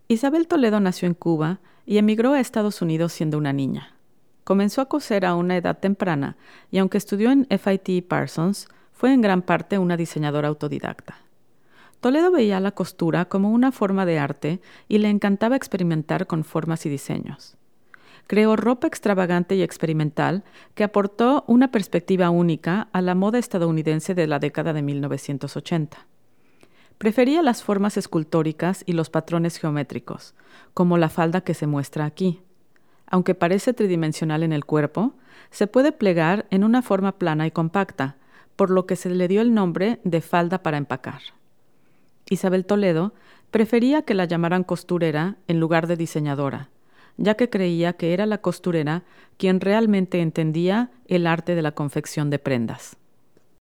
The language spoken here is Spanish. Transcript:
Isabel Toledo nació en Cuba y emigró a Estados Unidos siendo una niña. Comenzó a coser a una edad temprana y aunque estudió en FIT y Parsons, fue en gran parte una diseñadora autodidacta. Toledo veía la costura como una forma de arte y le encantaba experimentar con formas y diseños. Creó ropa extravagante y experimental que aportó una perspectiva única a la moda estadounidense de la década de 1980. Prefería las formas escultóricas y los patrones geométricos, como la falda que se muestra aquí. Aunque parece tridimensional en el cuerpo, se puede plegar en una forma plana y compacta, por lo que se le dio el nombre de falda para empacar. Isabel Toledo prefería que la llamaran costurera en lugar de diseñadora, ya que creía que era la costurera quien realmente entendía el arte de la confección de prendas.